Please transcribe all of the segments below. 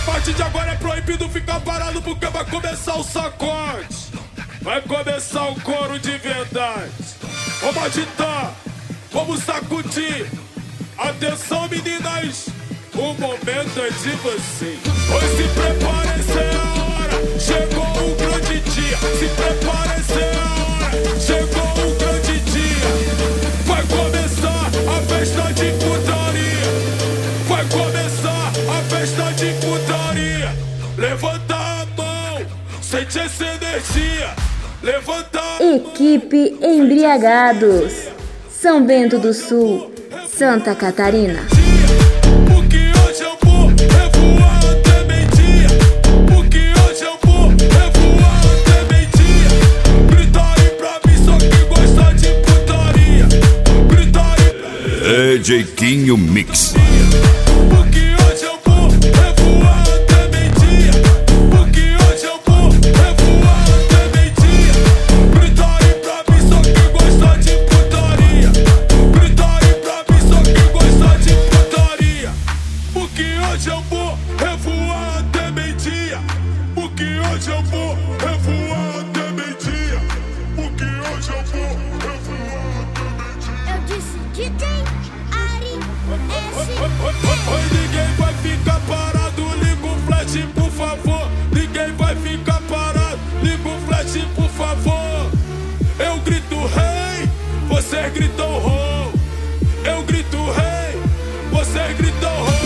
partir de agora é proibido ficar parado porque vai começar o sacode. Vai começar o coro de verdade. Vamos agitar, vamos sacudir. Atenção meninas, o momento é de vocês. Pois se preparem, essa é a hora. Chegou o grande dia. Se preparem, essa é a hora. Chegou o grande dia. Vai começar a festa de putaria. Vai começar a festa de putaria. Levanta a mão, sente essa energia. Levanta a mão. Equipe Embriagados, São Bento do Sul, Santa Catarina. Porque hoje eu vou revoar até meio-dia. Porque hoje eu vou revoar até meio-dia. Grita aí pra mim, só que gosta de putaria. Grita aí pra mim. DJ Quinho Mix. Porque hoje eu vou revoar até meio-dia. Porque hoje eu vou revoar até meio-dia. Grita aí pra mim, só que gosta de putaria. Grita aí pra mim, só que gosta de putaria. Porque hoje eu vou revoar até meio-dia. Porque hoje eu vou revoar até meio-dia. Porque hoje eu vou revoar até meio-dia. Eu disse DJ Ari S. Oi, ninguém vai ficar parado, liga o flash, por favor. Ninguém vai ficar parado, liga o flash, por favor. Eu grito rei, você grita o rol. Eu grito rei, você grita o rol.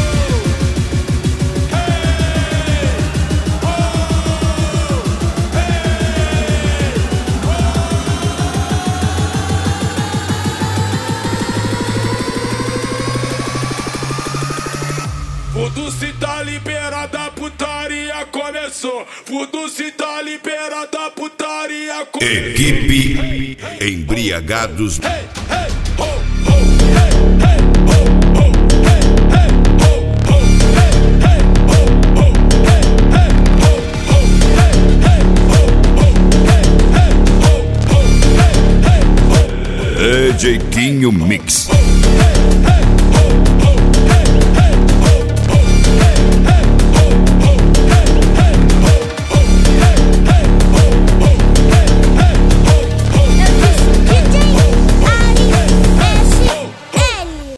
Fudu se tá liberada, a putaria começou. Fudu se tá liberada, a putaria começou. Equipe Embriagados. Hey, hey, ho, ho, hey, hey, ho, ho, hey, hey, ho, ho, hey, hey, ho, ho, hey, hey, ho, ho, hey, hey, ho, ho, hey, hey, ho, ho, hey, hey, ho. DJ Quinho Mix. Ho,